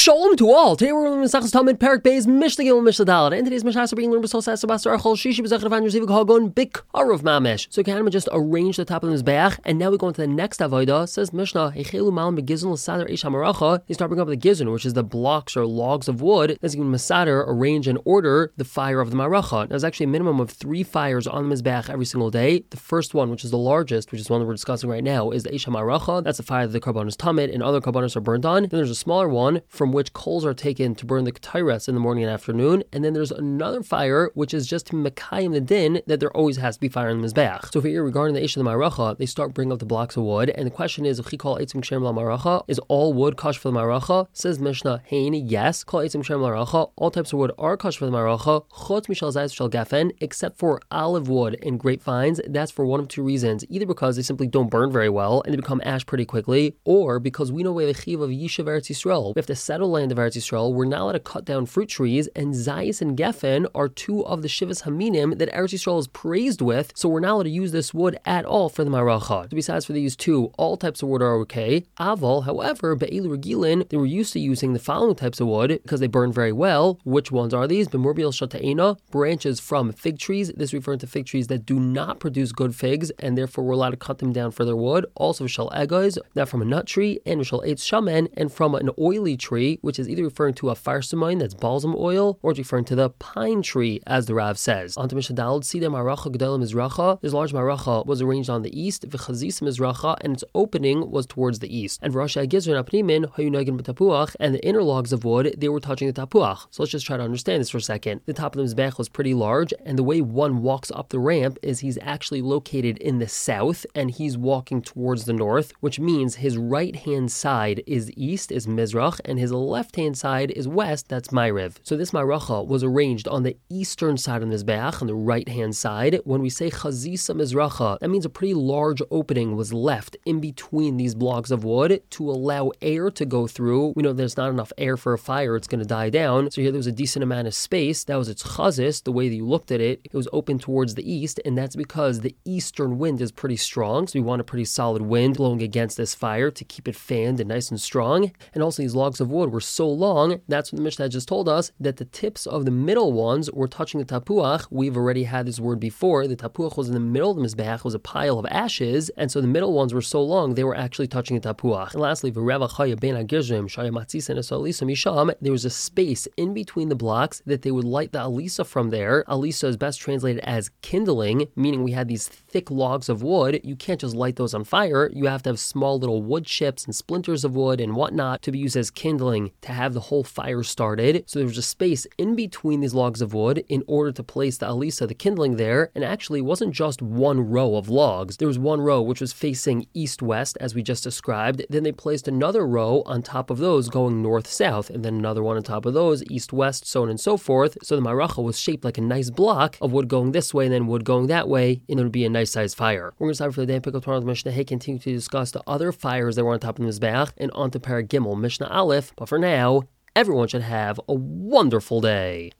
Shalom to all. Today we're learning Masechus Talmud Perek Beis Mishnah Gimel Mishnah Dalet. And today's Mishnah is being learned by Sebastian Archol Shishi B'Zechar Van Yosef Hagon Bikaruv Mamesh. So Kahana just arranged the top of his Mizbeach, and now we go into the next avodah. Says Mishnah, Heichelu Malam Begizun L'Sadar Eish HaMaracha. They start bringing up the gizun, which is the blocks or logs of wood that's going to Masadar arrange and order the fire of the Maracha. Now there's actually a minimum of 3 fires on the Mizbeach every single day. The first one, which is the largest, which is one that we're discussing right now, is the Eish HaMaracha. That's the fire that the Karbanos Tamid and other Karbanos are burned on. Then there's a smaller one from which coals are taken to burn the Ketairas in the morning and afternoon. And then there's another fire, which is just to Mekayim the din, that there always has to be fire in the Mizbeach. So if you're regarding the Eish of the Maracha, they start bringing up the blocks of wood. And the question is, is all wood kosher for the Maracha? Says Mishnah, Haini, yes. All types of wood are kosher for the Maracha, chutz mishal zayis shel gefen, except for olive wood and grapevines. That's for one of 2 reasons. Either because they simply don't burn very well and they become ash pretty quickly, or because we know we have a chiv of Yishuv Eretz Yisrael. We have to settle land of Eretz Yisrael. We're not allowed to cut down fruit trees, and Zayis and Geffen are 2 of the Shivas Haminim that Eretz Yisrael is praised with, so we're not allowed to use this wood at all for the Maracha. So besides for these 2, all types of wood are okay. Aval, however, Be'elu Regilin, they were used to using the following types of wood because they burn very well. Which ones are these? B'murbiel Shata'ena, branches from fig trees. This referring to fig trees that do not produce good figs, and therefore we're allowed to cut them down for their wood. Also Shal Egos, that from a nut tree, and Shal Eitz Shamen, and from an oily tree, which is either referring to a farsamine, that's balsam oil, or it's referring to the pine tree, as the Rav says. On to Mishnah Daled, see the Maracha Gedolim Mizracha. This large Maracha was arranged on the east, V'chazis Mizracha, and its opening was towards the east. And V'rasha Gizrin Apnimin, Hayunagin B'tapuach, and the inner logs of wood, they were touching the tapuach. So let's just try to understand this for a second. The top of the Mizbech was pretty large, and the way one walks up the ramp is he's actually located in the south, and he's walking towards the north, which means his right-hand side is east, is Mizrach, and his left-hand side is west, that's Ma'ariv. So this Maracha was arranged on the eastern side of the Mizbeach, on the right-hand side. When we say Chazisa Mizracha, that means a pretty large opening was left in between these blocks of wood to allow air to go through. We know there's not enough air for a fire, it's going to die down. So here there was a decent amount of space. That was its Chazis, the way that you looked at it. It was open towards the east, and that's because the eastern wind is pretty strong. So we want a pretty solid wind blowing against this fire to keep it fanned and nice and strong. And also these logs of wood were so long, that's what the Mishnah just told us, that the tips of the middle ones were touching the tapuach. We've already had this word before. The tapuach was in the middle of the Mizbeach, was a pile of ashes, and so the middle ones were so long, they were actually touching the tapuach. And lastly, there was a space in between the blocks that they would light the alisa from there. Alisa is best translated as kindling, meaning we had these thick logs of wood. You can't just light those on fire. You have to have small little wood chips and splinters of wood and whatnot to be used as kindling to have the whole fire started. So there was a space in between these logs of wood in order to place the alisa, the kindling there. And actually it wasn't just one row of logs. There was one row which was facing east-west as we just described. Then they placed another row on top of those going north-south, and then another one on top of those east-west, so on and so forth. So the Maracha was shaped like a nice block of wood going this way and then wood going that way, and it would be a nice sized fire. We're going to start for the day and pick up tomorrow with Mishnah Hey, continue to discuss the other fires that were on top of the Mizbeach, and on to Perek Gimel, Mishnah Aleph. But for now, everyone should have a wonderful day.